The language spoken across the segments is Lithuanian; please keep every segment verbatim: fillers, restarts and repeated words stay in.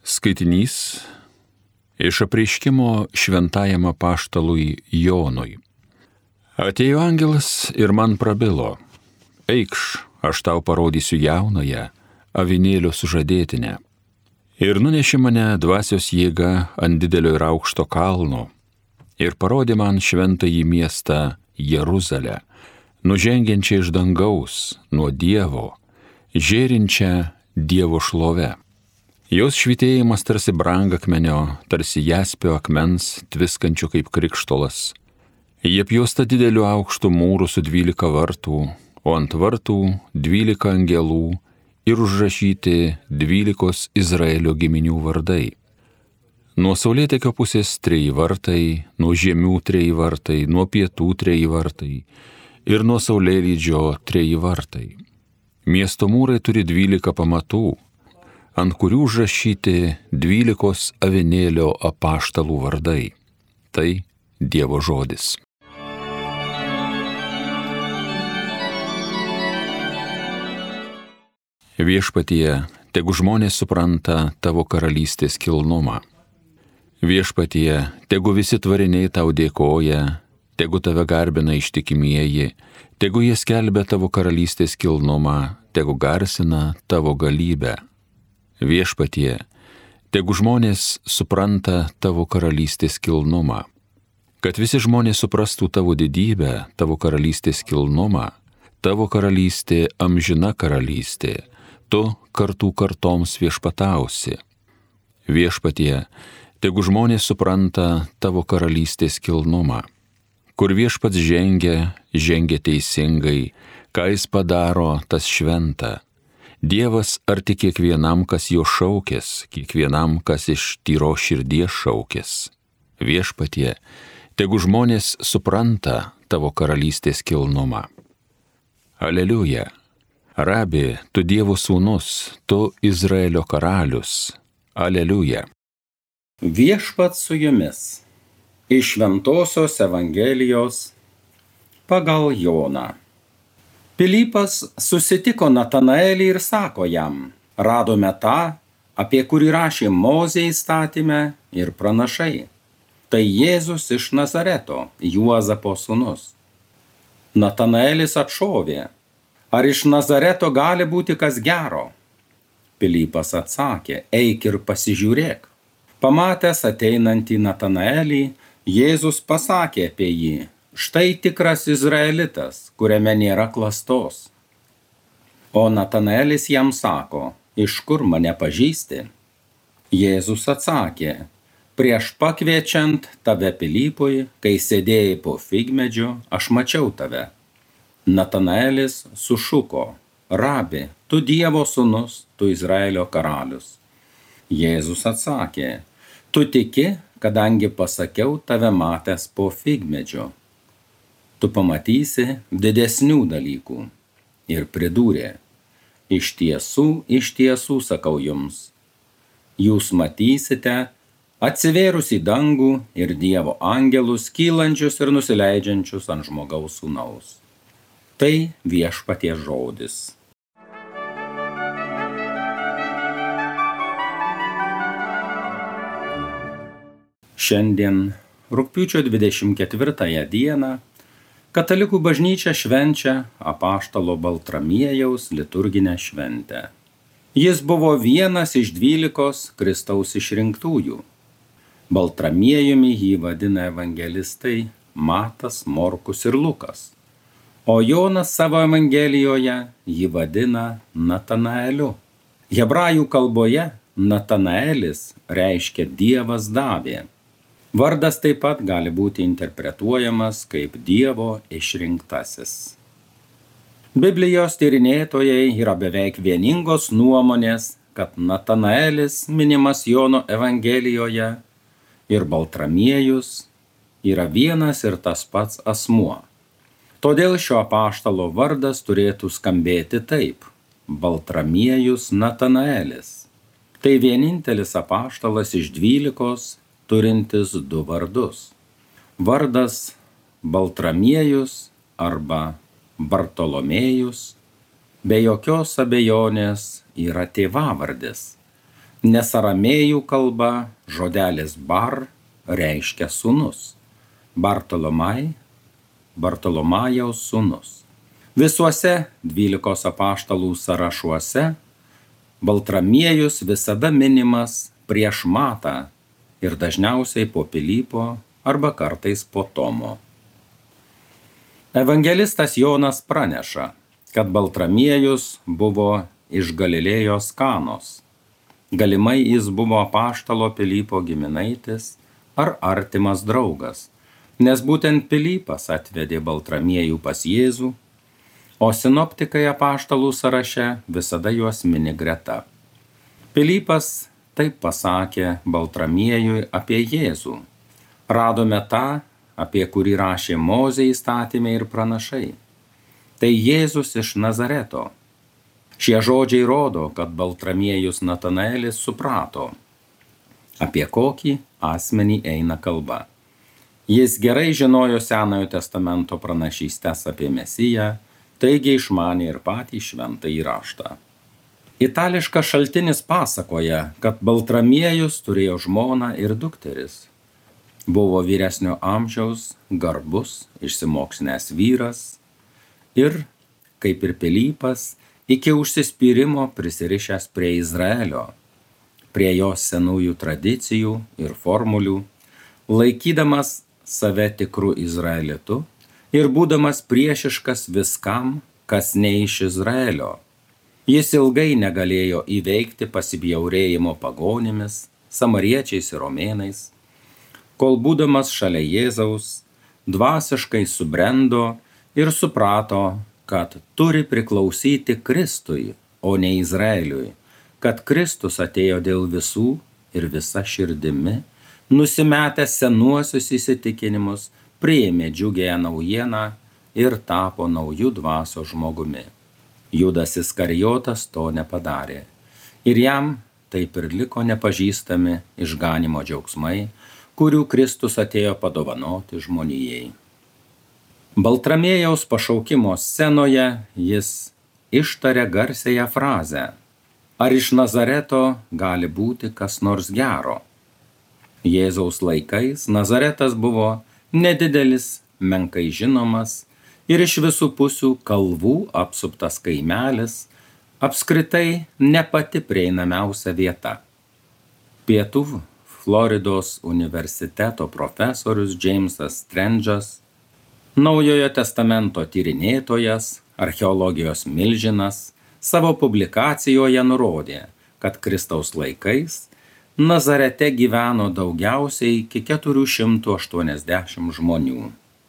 Skaitinys iš apreiškimo šventajam apaštalui Jonui. Atėjo angelas ir man prabilo: eikš, aš tau parodysiu jaunąją avinėlio sužadėtinę. Ir nunešė mane dvasios jėga ant didelio ir aukšto kalno ir parodė man šventąjį miestą Jeruzalę, nužengiančią iš dangaus nuo Dievo, žėrinčią Dievo šlove. Jos švytėjimas tarsi brangakmenio, tarsi jaspio akmens, tviskančio kaip krikštolas. Jie apjuosta dideliu aukštu mūru su dvylika vartų, o ant vartų dvylika angelų ir užrašyti dvylikos Izraelio giminių vardai. Nuo saulėtekio pusės treji vartai, nuo žiemių treji vartai, nuo pietų treji vartai ir nuo saulėlydžio treji vartai. Miesto mūrai turi dvylika pamatų, ant kurių užrašyti dvylikos avinėlio apaštalų vardai. Tai Dievo žodis. Viešpatie, tegu žmonės supranta tavo karalystės kilnumą. Viešpatie, tegu visi tvariniai tau dėkoja, tegu tave garbina ištikimieji, tegu jie skelbia tavo karalystės kilnumą, tegu garsina tavo galybę. Viešpatie, tegu žmonės supranta tavo karalystės kilnumą. Kad visi žmonės suprastų tavo didybę, tavo karalystės kilnumą, tavo karalystė amžina karalystė, tu kartų kartoms viešpatausi. Viešpatie, tegu žmonės supranta tavo karalystės kilnumą. Kur viešpats žengia, žengia teisingai, ką jis padaro, tas šventa. Dievas arti kiekvienam, kas jo šaukės, kiekvienam, kas iš tyro širdies šaukės. Viešpatie, tegu žmonės supranta tavo karalystės kilnumą. Aleliuja. Rabi, tu Dievo sūnus, tu Izraelio karalius. Aleliuja. Viešpats su jumis. Iš Šventosios Evangelijos pagal Joną. Pilypas susitiko Natanaelį ir sako jam: radome tą, apie kurį rašė Mozė įstatyme ir pranašai. Tai Jėzus iš Nazareto, Juozapo sūnus. Natanaelis atšovė: ar iš Nazareto gali būti kas gero? Pilypas atsakė: eik ir pasižiūrėk. Pamatęs ateinantį Natanaelį, Jėzus pasakė apie jį: štai tikras izraelitas, kuriame nėra klastos. O Natanaelis jam sako: iš kur mane pažįsti? Jėzus atsakė: prieš pakviečiant tave Pilypui, kai sėdėjai po figmedžiu, aš mačiau tave. Natanaelis sušuko: rabi, tu Dievo sūnus, tu Izraelio karalius. Jėzus atsakė: tu tiki, kadangi pasakiau tave matęs po figmedžiu. Tu pamatysi didesnių dalykų. Ir pridūrė: iš tiesų, iš tiesų sakau jums, jūs matysite atsivėrusį dangų ir Dievo angelus kylančius ir nusileidžiančius ant žmogaus sūnaus. Tai Viešpaties žodis. Šiandien, rugpjūčio dvidešimt ketvirtąją dieną, Katalikų bažnyčia švenčia apaštalo Baltramiejaus liturginę šventę. Jis buvo vienas iš dvylikos Kristaus išrinktųjų. Baltramiejumi jį vadina evangelistai Matas, Morkus ir Lukas, o Jonas savo evangelijoje jį vadina Natanaeliu. Hebrajų kalboje Natanaelis reiškia Dievas davė. Vardas taip pat gali būti interpretuojamas kaip Dievo išrinktasis. Biblijos tyrinėtojai yra beveik vieningos nuomonės, kad Natanaelis minimas Jono evangelijoje ir Baltramiejus yra vienas ir tas pats asmuo. Todėl šio apaštalo vardas turėtų skambėti taip: Baltramiejus Natanaelis. Tai vienintelis apaštalas iš dvylikos, turintis du vardus. Vardas Baltramiejus arba Bartolomėjus be jokios abejonės yra tėvavardis, nes aramėjų kalba žodelis bar reiškia sūnus. Bartolomai, Bartolomajaus sūnus. Visuose dvylikos apaštalų sąrašuose Baltramiejus visada minimas prieš Matą ir dažniausiai po Pilypo arba kartais po Tomo. Evangelistas Jonas praneša, kad Baltramiejus buvo iš Galilėjos Kanos. Galimai jis buvo apaštalo Pilypo giminaitis ar artimas draugas, nes būtent Pilypas atvedė Baltramiejų pas Jėzų, o sinoptikai apaštalų sąraše visada juos mini greta. Pilypas taip pasakė Baltramiejui apie Jėzų. Radome tą, apie kurį rašė Mozė įstatymė ir pranašai. Tai Jėzus iš Nazareto. Šie žodžiai rodo, kad Baltramiejus Natanaelis suprato, apie kokį asmenį eina kalba. Jis gerai žinojo Senojo testamento pranašystes apie Mesiją, taigi išmanė ir patį šventąjį raštą. Itališkas šaltinis pasakoja, kad Baltramiejus turėjo žmoną ir dukteris. Buvo vyresnio amžiaus, garbus, išsimokslinęs vyras ir, kaip ir Pilypas, iki užsispyrimo prisirišęs prie Izraelio, prie jos senųjų tradicijų ir formulių, laikydamas save tikrų izraelitu ir būdamas priešiškas viskam, kas ne iš Izraelio. Jis ilgai negalėjo įveikti pasibjaurėjimo pagonimis, samariečiais ir romėnais, kol būdamas šalia Jėzaus, dvasiškai subrendo ir suprato, kad turi priklausyti Kristui, o ne Izraeliui, kad Kristus atėjo dėl visų ir visa širdimi, nusimetęs senuosius įsitikinimus, priėmė džiugiąją naujieną ir tapo naujų dvasios žmogumi. Judas Iskarijotas to nepadarė. Ir jam taip ir liko nepažįstami išganymo džiaugsmai, kurių Kristus atėjo padovanoti žmonijai. Baltramiejaus pašaukimo scenoje jis ištarė garsiąją frazę: ar iš Nazareto gali būti kas nors gero? Jėzaus laikais Nazaretas buvo nedidelis, menkai žinomas ir iš visų pusių kalvų apsuptas kaimelis, apskritai ne pati prieinamiausia vieta. Pietų Floridos universiteto profesorius Džeimsas Strendžas, Naujojo testamento tyrinėtojas, archeologijos milžinas, savo publikacijoje nurodė, kad Kristaus laikais Nazarete gyveno daugiausiai iki keturių šimtų aštuoniasdešimt žmonių.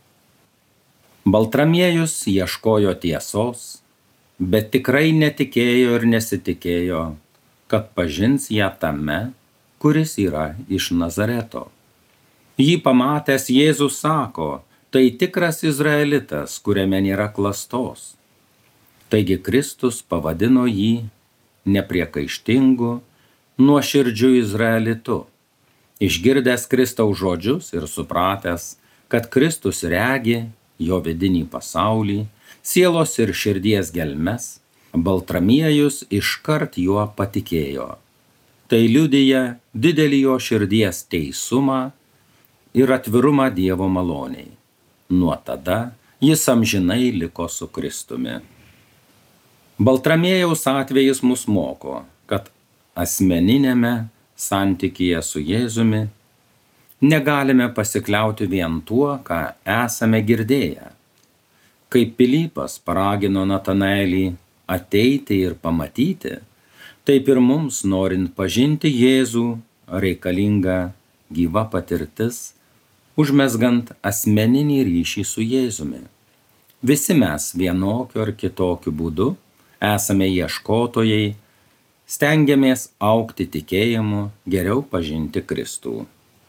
Baltramiejus ieškojo tiesos, bet tikrai netikėjo ir nesitikėjo, kad pažins ją tame, kuris yra iš Nazareto. Jį pamatęs Jėzus sako, tai tikras izraelitas, kuriame nėra klastos. Taigi Kristus pavadino jį nepriekaištingu, nuoširdžiu izraelitu. Išgirdęs Kristaus žodžius ir supratęs, kad Kristus regi jo vidinį pasaulį, sielos ir širdies gelmes, Baltramiejus iškart juo patikėjo. Tai liudija didelį jo širdies teisumą ir atvirumą Dievo maloniai. Nuo tada jis amžinai liko su Kristumi. Baltramiejaus atvejis mus moko, kad asmeninėme santykyje su Jėzumi negalime pasikliauti vien tuo, ką esame girdėję. Kaip Pilypas paragino Natanaelį ateiti ir pamatyti, taip ir mums, norint pažinti Jėzų, reikalinga gyva patirtis, užmezgant asmeninį ryšį su Jėzumi. Visi mes vienokiu ar kitokiu būdu esame ieškotojai, stengiamės augti tikėjimu, geriau pažinti Kristų.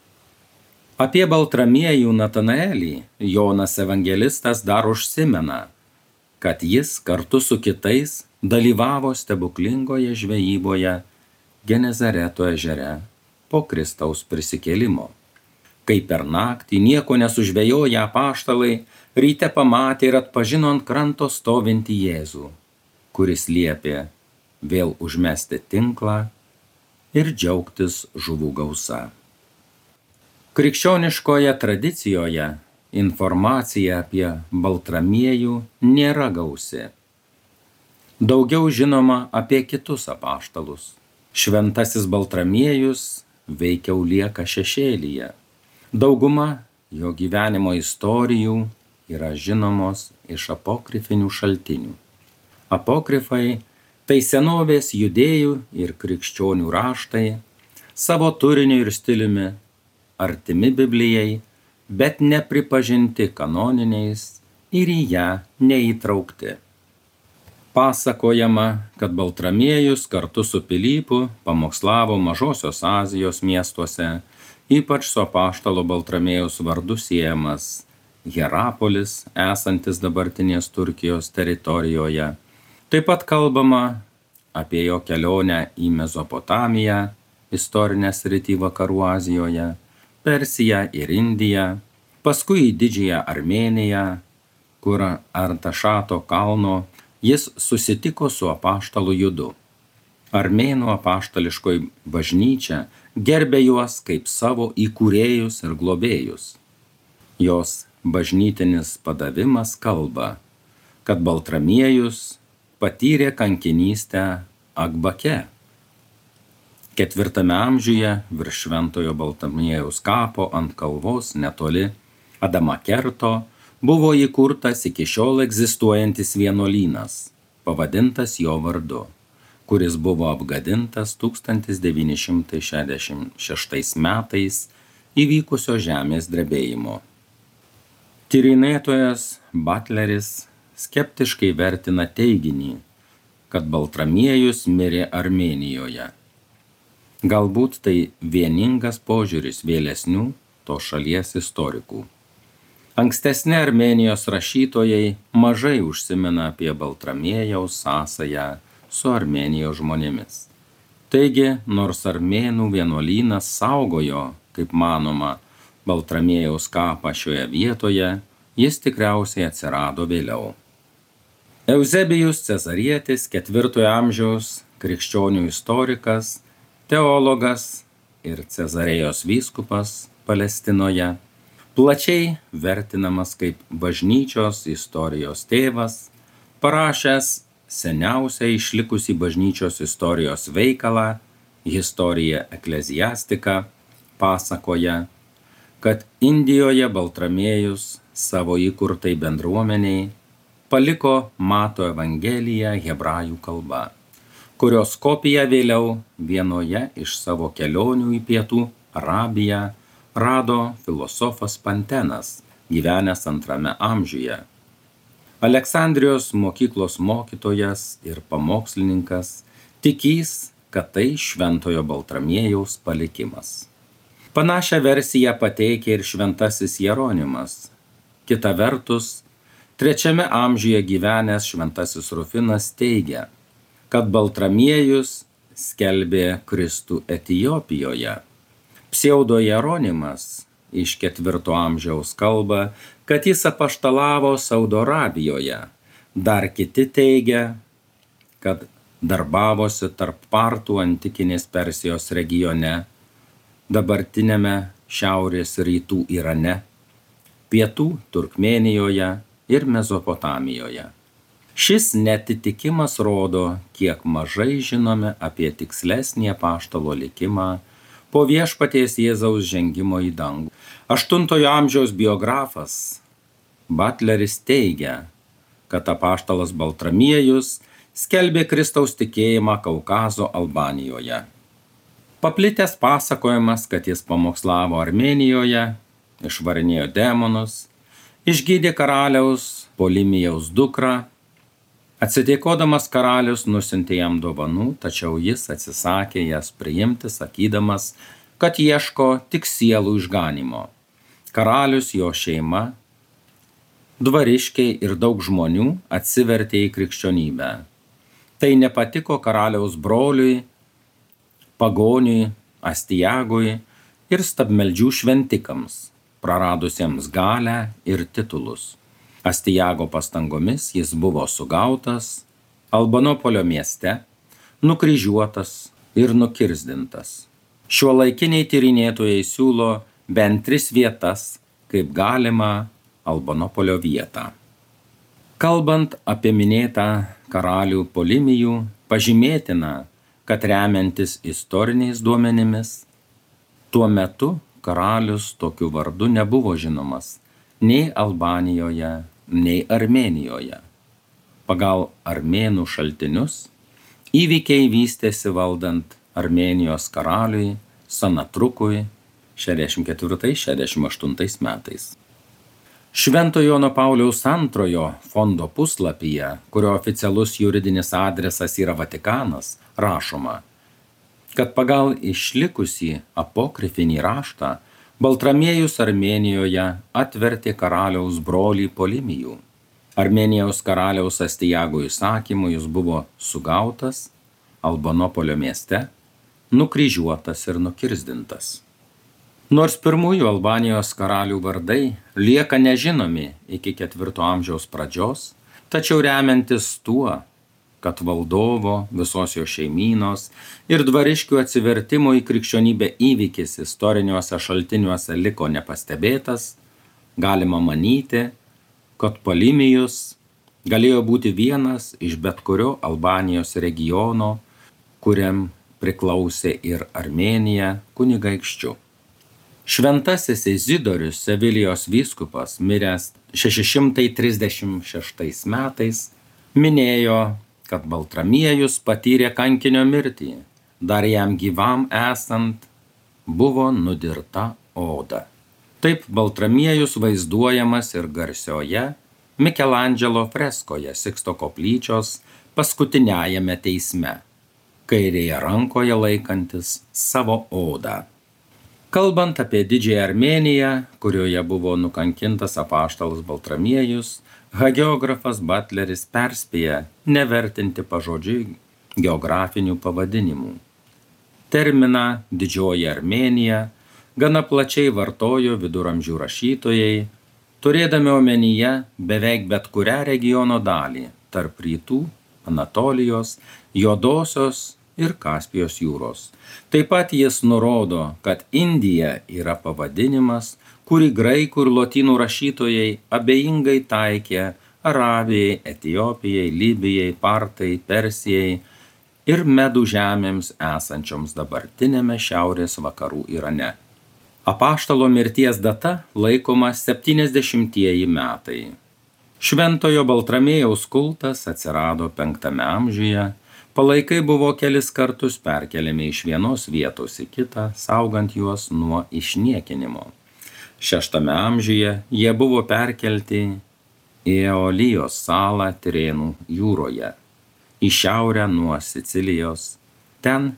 Apie Baltramiejų Natanaelį Jonas evangelistas dar užsimena, kad jis kartu su kitais dalyvavo stebuklingoje žvejyboje Genezareto ežere po Kristaus prisikėlimo. Kai per naktį nieko nesužvejoję apaštalai ryte pamatė ir atpažino ant kranto stovintį Jėzų, kuris liepė vėl užmesti tinklą ir džiaugtis žuvų gausa. Krikščioniškoje tradicijoje informacija apie Baltramiejų nėra gausi. Daugiau žinoma apie kitus apaštalus. Šventasis Baltramiejus veikiau lieka šešėlyje. Dauguma jo gyvenimo istorijų yra žinomos iš apokrifinių šaltinių. Apokrifai tai senovės judėjų ir krikščionių raštai, savo turiniu ir stiliumi, artimi Biblijai, bet nepripažinti kanoniniais ir į ją neįtraukti. Pasakojama, kad Baltramiejus kartu su Pilypu pamokslavo Mažosios Azijos miestuose, ypač su apaštalo Baltramiejaus vardu siejamas Hierapolis, esantis dabartinės Turkijos teritorijoje. Taip pat kalbama apie jo kelionę į Mezopotamiją, istorinę sritį vakarų Azijoje, Persiją ir Indiją, paskui į Didžiąją Armėniją, kur Artašato kalno jis susitiko su apaštalu Judu. Armėnų apaštališkoji bažnyčia gerbė juos kaip savo įkūrėjus ir globėjus. Jos bažnytinis padavimas kalba, kad Baltramiejus patyrė kankinystę Akbake. Ketvirtame amžiuje virš Šventojo Baltramiejaus kapo ant kalvos netoli Adamakerto buvo įkurtas iki šiol egzistuojantis vienuolynas, pavadintas jo vardu, kuris buvo apgadintas tūkstantis devyni šimtai šešiasdešimt šeštais metais įvykusio žemės drebėjimo. Tyrinėtojas Butleris skeptiškai vertina teiginį, kad Baltramiejus mirė Armėnijoje. Galbūt tai vieningas požiūris vėlesnių to šalies istorikų. Ankstesni Armėnijos rašytojai mažai užsimena apie Baltramiejaus sąsają su Armėnijos žmonėmis. Taigi, nors armėnų vienuolynas saugojo, kaip manoma, Baltramiejaus kapą šioje vietoje, jis tikriausiai atsirado vėliau. Euzebijus Cezarietis, ketvirtojo amžiaus krikščionių istorikas, teologas ir Cezarėjos vyskupas Palestinoje, plačiai vertinamas kaip bažnyčios istorijos tėvas, parašęs seniausiai išlikusį bažnyčios istorijos veikalą Historia Ecclesiastica, pasakoja, kad Indijoje Baltramiejus savo įkurtai bendruomeniai paliko Mato Evangeliją hebrajų kalba, kurios kopiją vėliau vienoje iš savo kelionių į pietų Arabiją rado filosofas Pantenas, gyvenęs antrame amžiuje. Aleksandrijos mokyklos mokytojas ir pamokslininkas tikys, kad tai Šventojo Baltramiejaus palikimas. Panašią versiją pateikė ir šventasis Jeronimas. Kita vertus, trečiame amžiuje gyvenęs šventasis Rufinas teigia, kad Baltramiejus skelbė Kristų Etiopijoje. Pseudo Jeronimas iš ketvirto amžiaus kalba, kad jis apaštalavo Saudo Arabijoje. Dar kiti teigia, kad darbavosi tarp partų antikinės Persijos regione, dabartinėme šiaurės rytų Irane, pietų Turkmėnijoje ir Mezopotamijoje. Šis neatitikimas rodo, kiek mažai žinome apie tikslesnį apaštalo likimą po viešpaties Jėzaus žengimo į dangų. Aštuntojo amžiaus biografas Butleris teigia, kad apaštalas Baltramiejus skelbė Kristaus tikėjimą Kaukazo Albanijoje. Paplitęs pasakojimas, kad jis pamokslavo Armėnijoje, išvarinėjo demonus, išgydė karaliaus Polimijaus dukrą. Atsidėkodamas karalius nusiuntė jam dovanų, tačiau jis atsisakė jas priimti, sakydamas, kad ieško tik sielų išganimo. Karalius, jo šeima, dvariškiai ir daug žmonių atsivertė į krikščionybę. Tai nepatiko karaliaus broliui, pagoniui, Astijagui ir stabmeldžių šventikams, praradusiems galią ir titulus. Astijago pastangomis jis buvo sugautas Albanopolio mieste, nukryžiuotas ir nukirzdintas. Šiuolaikiniai tyrinėtojai siūlo bent tris vietas kaip galimą Albanopolio vietą. Kalbant apie minėtą karalių Polimijų, pažymėtina, kad remiantis istoriniais duomenimis, tuo metu karalius tokiu vardu nebuvo žinomas nei Albanijoje, nei Armėnijoje. Pagal armėnų šaltinius įvykiai vystėsi valdant Armėnijos karaliui Sanatrukui šešiasdešimt ketvirtais šešiasdešimt aštuntais metais. Švento Jono Pauliaus antrojo fondo puslapyje, kurio oficialus juridinis adresas yra Vatikanas, rašoma, kad pagal išlikusį apokrifinį raštą Baltramiejus Armėnijoje atvertė karaliaus brolį Polimijų. Armėnijos karaliaus Astijago įsakymu jis buvo sugautas Albanopolio mieste, nukryžiuotas ir nukirzdintas. Nors pirmųjų Albanijos karalių vardai lieka nežinomi iki ketvirto amžiaus pradžios, tačiau remiantis tuo, kad valdovo, visos jo šeimynos ir dvariškių atsivertimo į krikščionybę įvykis istoriniuose šaltiniuose liko nepastebėtas, galima manyti, kad Polimijus galėjo būti vienas iš bet kurio Albanijos regiono, kuriam priklausė ir Armėnija kunigaikščiu. Šventasis Izidorius, Sevilijos vyskupas, miręs šeši šimtai trisdešimt šeštais metais, minėjo, kad Baltramiejus patyrė kankinio mirtį, dar jam gyvam esant buvo nudirta oda. Taip Baltramiejus vaizduojamas ir garsioje Mikelandželo freskoje Siksto koplyčios paskutiniajame teisme, kairėje rankoje laikantis savo odą. Kalbant apie Didžiąją Armėniją, kurioje buvo nukankintas apaštalas Baltramiejus, hagiografas Butleris perspėja nevertinti pažodžiui geografinių pavadinimų. Terminą Didžioji Armėnija gana plačiai vartojo viduramžių rašytojai, turėdami omenyje beveik bet kurią regiono dalį tarp rytų, Anatolijos, Juodosios ir Kaspijos jūros. Taip pat jis nurodo, kad Indija yra pavadinimas, kurį graikų ir lotynų rašytojai abejingai taikė Arabijai, Etiopijai, Libijai, Partai, Persijai ir Medų žemėms esančioms dabartinėme šiaurės vakarų Irane. Apaštalo mirties data laikoma septyniasdešimtieji metai. Šventojo Baltramiejaus kultas atsirado penktame amžiuje, palaikai buvo kelis kartus perkeliami iš vienos vietos į kitą, saugant juos nuo išniekinimo. Šeštame amžiuje jie buvo perkelti į Eolijos salą Tirėnų jūroje, į šiaurę nuo Sicilijos. Ten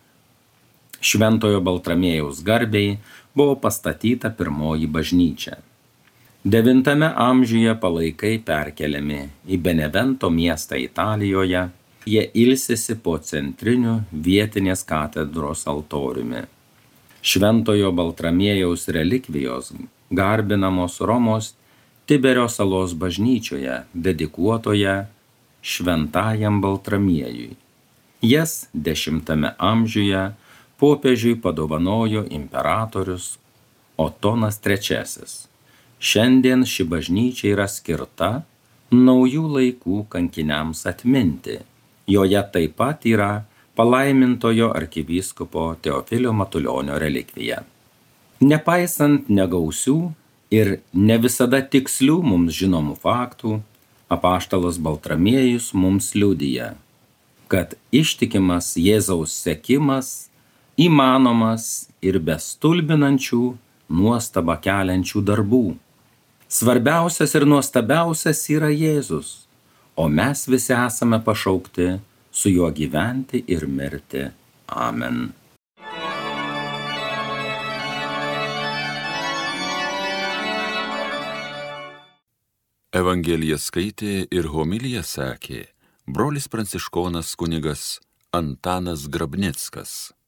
Šventojo Baltramiejaus garbei buvo pastatyta pirmoji bažnyčia. Devintame amžiuje palaikai perkeliami į Benevento miestą Italijoje. Jie ilsisi po centriniu vietinės katedros altoriumi. Šventojo Baltramiejaus relikvijos garbinamos Romos Tiberio salos bažnyčioje, dedikuotoje Šventajam Baltramiejui. Jas dešimtame amžiuje popiežiui padovanojo imperatorius Otonas trečiasis. Šiandien ši bažnyčia yra skirta naujų laikų kankiniams atminti. Joje taip pat yra palaimintojo arkivyskupo Teofilio Matulionio relikvija. Nepaisant negausių ir ne visada tikslių mums žinomų faktų, apaštalas Baltramiejus mums liudija, kad ištikimas Jėzaus sekimas įmanomas ir be stulbinančių, nuostabą keliančių darbų. Svarbiausias ir nuostabiausias yra Jėzus, o mes visi esame pašaukti su juo gyventi ir mirti. Amen. Evangeliją skaitė ir homiliją sakė brolis pranciškonas kunigas Antanas Grabnickas.